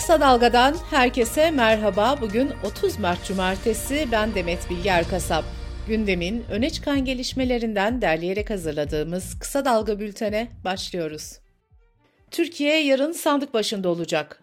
Kısa Dalga'dan herkese merhaba. Bugün 30 Mart Cumartesi. Ben Demet Bilge Erkasap. Gündemin öne çıkan gelişmelerinden derleyerek hazırladığımız Kısa Dalga bültene başlıyoruz. Türkiye yarın sandık başında olacak.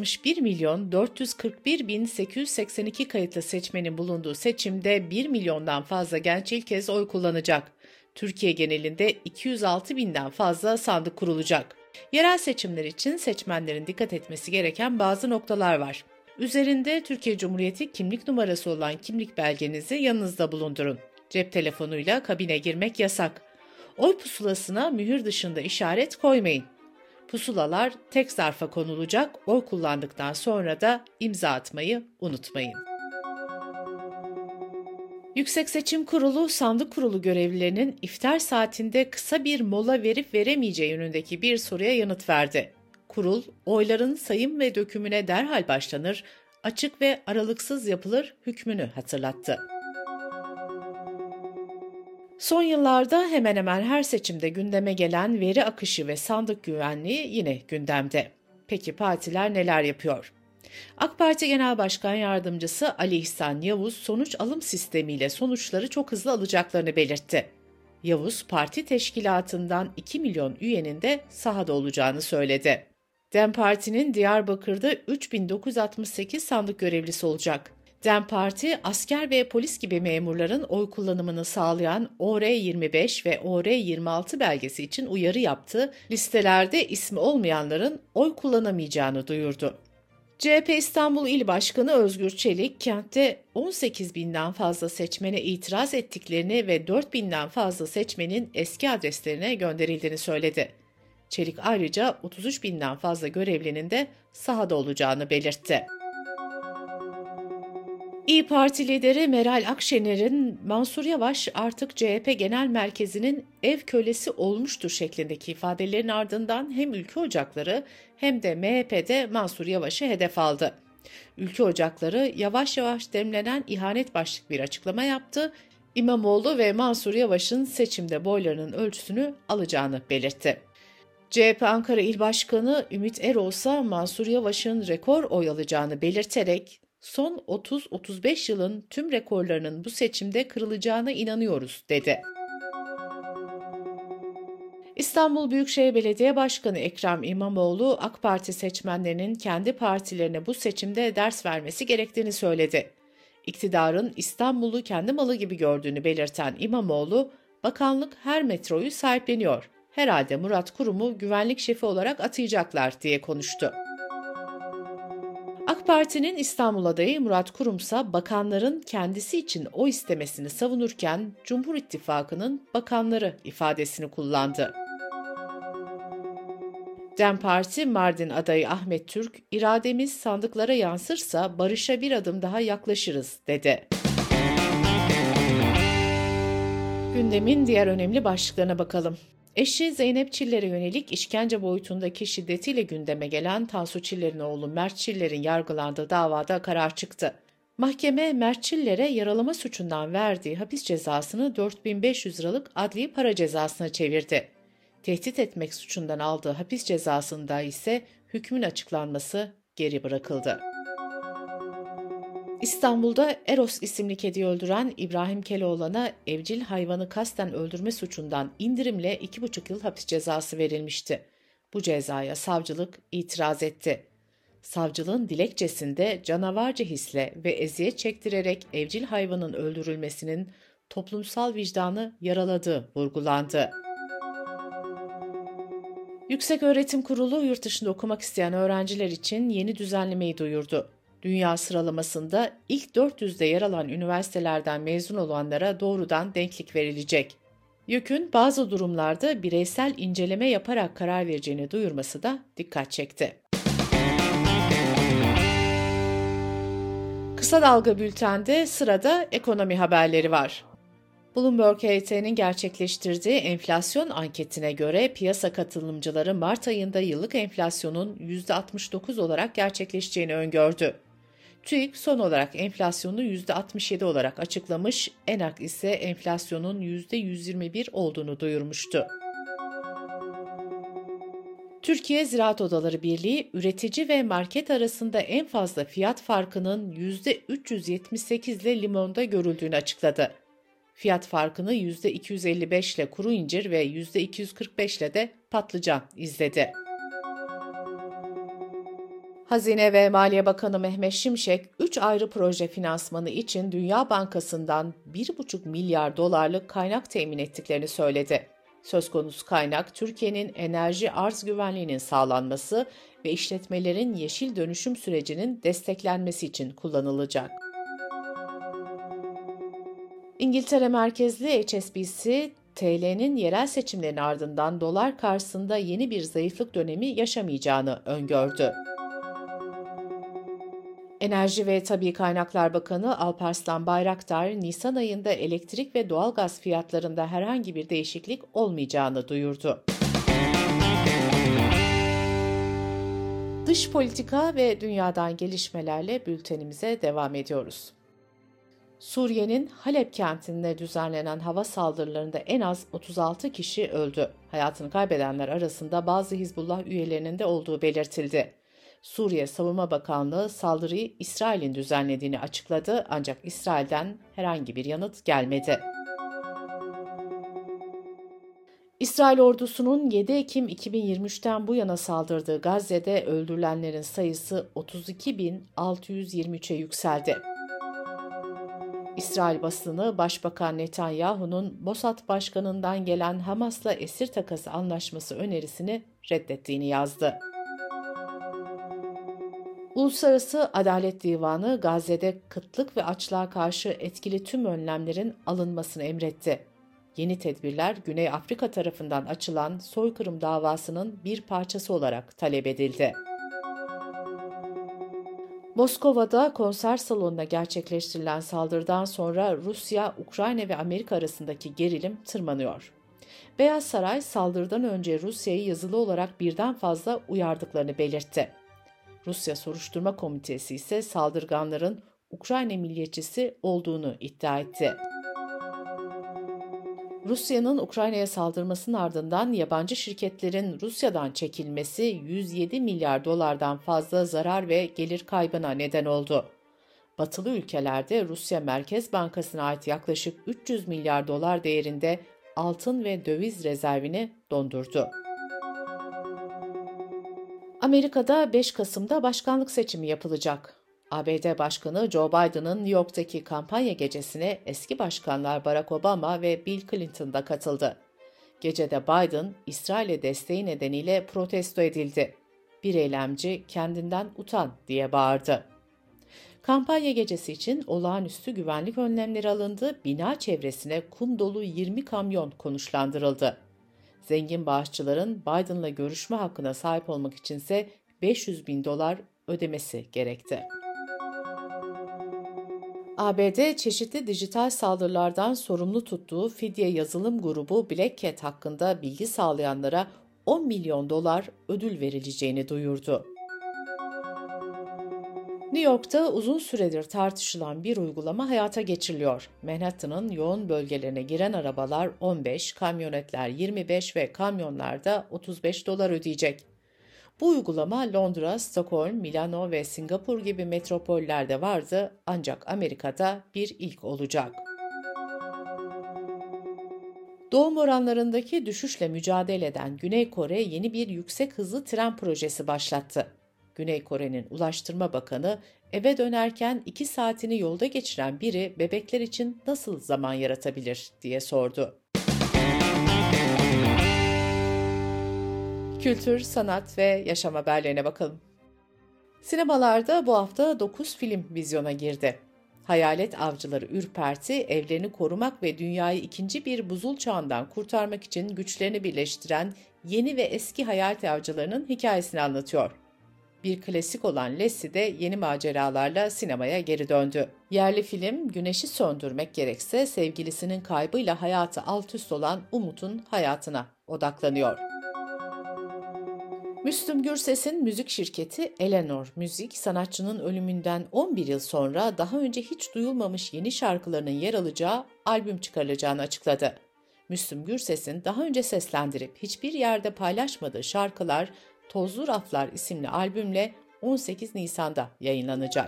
61.441.882 kayıtlı seçmenin bulunduğu seçimde 1 milyondan fazla genç ilk kez oy kullanacak. Türkiye genelinde 206.000'den fazla sandık kurulacak. Yerel seçimler için seçmenlerin dikkat etmesi gereken bazı noktalar var. Üzerinde Türkiye Cumhuriyeti kimlik numarası olan kimlik belgenizi yanınızda bulundurun. Cep telefonuyla kabine girmek yasak. Oy pusulasına mühür dışında işaret koymayın. Pusulalar tek zarfa konulacak, oy kullandıktan sonra da imza atmayı unutmayın. Yüksek Seçim Kurulu, sandık kurulu görevlilerinin iftar saatinde kısa bir mola verip veremeyeceği yönündeki bir soruya yanıt verdi. Kurul, oyların sayım ve dökümüne derhal başlanır, açık ve aralıksız yapılır hükmünü hatırlattı. Son yıllarda hemen hemen her seçimde gündeme gelen veri akışı ve sandık güvenliği yine gündemde. Peki partiler neler yapıyor? AK Parti Genel Başkan Yardımcısı Ali İhsan Yavuz, sonuç alım sistemiyle sonuçları çok hızlı alacaklarını belirtti. Yavuz, parti teşkilatından 2 milyon üyenin de sahada olacağını söyledi. DEM Parti'nin Diyarbakır'da 3.968 sandık görevlisi olacak. DEM Parti, asker ve polis gibi memurların oy kullanımını sağlayan OR25 ve OR26 belgesi için uyarı yaptı, listelerde ismi olmayanların oy kullanamayacağını duyurdu. CHP İstanbul İl Başkanı Özgür Çelik, kentte 18.000'den fazla seçmene itiraz ettiklerini ve 4.000'den fazla seçmenin eski adreslerine gönderildiğini söyledi. Çelik ayrıca 33.000'den fazla görevlinin de sahada olacağını belirtti. İYİ Parti lideri Meral Akşener'in Mansur Yavaş artık CHP Genel Merkezi'nin ev kölesi olmuştur şeklindeki ifadelerin ardından hem Ülke Ocakları hem de MHP'de Mansur Yavaş'ı hedef aldı. Ülke Ocakları yavaş yavaş demlenen ihanet başlıklı bir açıklama yaptı. İmamoğlu ve Mansur Yavaş'ın seçimde boylarının ölçüsünü alacağını belirtti. CHP Ankara İl Başkanı Ümit Erol ise Mansur Yavaş'ın rekor oy alacağını belirterek son 30-35 yılın tüm rekorlarının bu seçimde kırılacağına inanıyoruz, dedi. İstanbul Büyükşehir Belediye Başkanı Ekrem İmamoğlu, AK Parti seçmenlerinin kendi partilerine bu seçimde ders vermesi gerektiğini söyledi. İktidarın İstanbul'u kendi malı gibi gördüğünü belirten İmamoğlu, bakanlık her metroyu sahipleniyor. Herhalde Murat Kurum'u güvenlik şefi olarak atayacaklar diye konuştu. AK Parti'nin İstanbul adayı Murat Kurumsa bakanların kendisi için oy istemesini savunurken Cumhur İttifakı'nın bakanları ifadesini kullandı. DEM Parti Mardin adayı Ahmet Türk, irademiz sandıklara yansırsa barışa bir adım daha yaklaşırız, dedi. Gündemin diğer önemli başlıklarına bakalım. Eşi Zeynep Çiller'e yönelik işkence boyutundaki şiddetiyle gündeme gelen Tansu Çiller'in oğlu Mert Çiller'in yargılandığı davada karar çıktı. Mahkeme, Mert Çiller'e yaralama suçundan verdiği hapis cezasını 4.500 liralık adli para cezasına çevirdi. Tehdit etmek suçundan aldığı hapis cezasında ise hükmün açıklanması geri bırakıldı. İstanbul'da Eros isimli kediyi öldüren İbrahim Keloğlan'a evcil hayvanı kasten öldürme suçundan indirimle 2,5 yıl hapis cezası verilmişti. Bu cezaya savcılık itiraz etti. Savcılığın dilekçesinde canavarca hisle ve eziyet çektirerek evcil hayvanın öldürülmesinin toplumsal vicdanı yaraladığı vurgulandı. Yükseköğretim Kurulu yurt dışında okumak isteyen öğrenciler için yeni düzenlemeyi duyurdu. Dünya sıralamasında ilk 400'de yer alan üniversitelerden mezun olanlara doğrudan denklik verilecek. YÖK'ün bazı durumlarda bireysel inceleme yaparak karar vereceğini duyurması da dikkat çekti. Kısa Dalga Bülten'de sırada ekonomi haberleri var. Bloomberg HT'nin gerçekleştirdiği enflasyon anketine göre piyasa katılımcıları Mart ayında yıllık enflasyonun %69 olarak gerçekleşeceğini öngördü. TÜİK son olarak enflasyonu %67 olarak açıklamış, ENAK ise enflasyonun %121 olduğunu duyurmuştu. Türkiye Ziraat Odaları Birliği, üretici ve market arasında en fazla fiyat farkının %378 ile limonda görüldüğünü açıkladı. Fiyat farkını %255 ile kuru incir ve %245 ile de patlıcan izledi. Hazine ve Maliye Bakanı Mehmet Şimşek, 3 ayrı proje finansmanı için Dünya Bankası'ndan 1,5 milyar dolarlık kaynak temin ettiklerini söyledi. Söz konusu kaynak, Türkiye'nin enerji arz güvenliğinin sağlanması ve işletmelerin yeşil dönüşüm sürecinin desteklenmesi için kullanılacak. İngiltere merkezli HSBC, TL'nin yerel seçimlerin ardından dolar karşısında yeni bir zayıflık dönemi yaşamayacağını öngördü. Enerji ve Tabii Kaynaklar Bakanı Alparslan Bayraktar, Nisan ayında elektrik ve doğalgaz fiyatlarında herhangi bir değişiklik olmayacağını duyurdu. Dış politika ve dünyadan gelişmelerle bültenimize devam ediyoruz. Suriye'nin Halep kentinde düzenlenen hava saldırılarında en az 36 kişi öldü. Hayatını kaybedenler arasında bazı Hizbullah üyelerinin de olduğu belirtildi. Suriye Savunma Bakanlığı saldırıyı İsrail'in düzenlediğini açıkladı, ancak İsrail'den herhangi bir yanıt gelmedi. İsrail ordusunun 7 Ekim 2023'ten bu yana saldırdığı Gazze'de öldürülenlerin sayısı 32.623'e yükseldi. İsrail basını, Başbakan Netanyahu'nun Mossad Başkanı'ndan gelen Hamas'la esir takası anlaşması önerisini reddettiğini yazdı. Uluslararası Adalet Divanı, Gazze'de kıtlık ve açlığa karşı etkili tüm önlemlerin alınmasını emretti. Yeni tedbirler, Güney Afrika tarafından açılan soykırım davasının bir parçası olarak talep edildi. Moskova'da konser salonuna gerçekleştirilen saldırıdan sonra Rusya, Ukrayna ve Amerika arasındaki gerilim tırmanıyor. Beyaz Saray, saldırıdan önce Rusya'yı yazılı olarak birden fazla uyardıklarını belirtti. Rusya Soruşturma Komitesi ise saldırganların Ukrayna milliyetçisi olduğunu iddia etti. Rusya'nın Ukrayna'ya saldırmasının ardından yabancı şirketlerin Rusya'dan çekilmesi 107 milyar dolardan fazla zarar ve gelir kaybına neden oldu. Batılı ülkelerde Rusya Merkez Bankası'na ait yaklaşık 300 milyar dolar değerinde altın ve döviz rezervini dondurdu. Amerika'da 5 Kasım'da başkanlık seçimi yapılacak. ABD Başkanı Joe Biden'ın New York'taki kampanya gecesine eski başkanlar Barack Obama ve Bill Clinton da katıldı. Gecede Biden, İsrail'e desteği nedeniyle protesto edildi. Bir eylemci "kendinden utan" diye bağırdı. Kampanya gecesi için olağanüstü güvenlik önlemleri alındı, bina çevresine kum dolu 20 kamyon konuşlandırıldı. Zengin bağışçıların Biden'la görüşme hakkına sahip olmak içinse $500.000 ödemesi gerekti. ABD, çeşitli dijital saldırılardan sorumlu tuttuğu fidye yazılım grubu Black Cat hakkında bilgi sağlayanlara $10 milyon ödül verileceğini duyurdu. New York'ta uzun süredir tartışılan bir uygulama hayata geçiriliyor. Manhattan'ın yoğun bölgelerine giren arabalar 15, kamyonetler 25 ve kamyonlarda $35 ödeyecek. Bu uygulama Londra, Stockholm, Milano ve Singapur gibi metropollerde vardı, ancak Amerika'da bir ilk olacak. Doğum oranlarındaki düşüşle mücadele eden Güney Kore yeni bir yüksek hızlı tren projesi başlattı. Güney Kore'nin Ulaştırma Bakanı, eve dönerken 2 saatini yolda geçiren biri bebekler için nasıl zaman yaratabilir diye sordu. Kültür, sanat ve yaşam haberlerine bakalım. Sinemalarda bu hafta 9 film vizyona girdi. Hayalet avcıları ürperti, evlerini korumak ve dünyayı ikinci bir buzul çağından kurtarmak için güçlerini birleştiren yeni ve eski hayalet avcılarının hikayesini anlatıyor. Bir klasik olan Lassie de yeni maceralarla sinemaya geri döndü. Yerli film, güneşi söndürmek gerekse sevgilisinin kaybıyla hayatı alt üst olan Umut'un hayatına odaklanıyor. Müslüm Gürses'in müzik şirketi Eleanor Müzik, sanatçının ölümünden 11 yıl sonra daha önce hiç duyulmamış yeni şarkılarının yer alacağı albüm çıkarılacağını açıkladı. Müslüm Gürses'in daha önce seslendirip hiçbir yerde paylaşmadığı şarkılar Tozlu Raflar isimli albümle 18 Nisan'da yayınlanacak.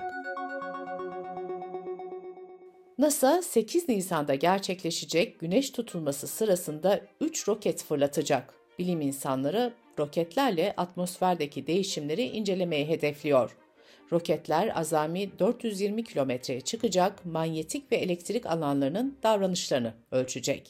NASA 8 Nisan'da gerçekleşecek güneş tutulması sırasında 3 roket fırlatacak. Bilim insanları roketlerle atmosferdeki değişimleri incelemeyi hedefliyor. Roketler azami 420 kilometreye çıkacak, manyetik ve elektrik alanlarının davranışlarını ölçecek.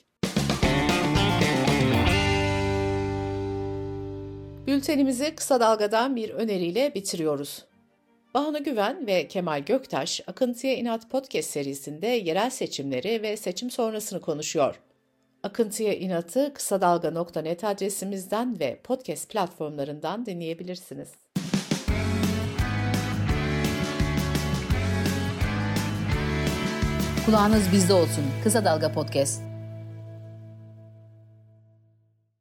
Bültenimizi kısa dalgadan bir öneriyle bitiriyoruz. Banu Güven ve Kemal Göktaş, Akıntıya İnat Podcast serisinde yerel seçimleri ve seçim sonrasını konuşuyor. Akıntıya İnat'ı kısadalga.net adresimizden ve podcast platformlarından dinleyebilirsiniz. Kulağınız bizde olsun. Kısa Dalga Podcast.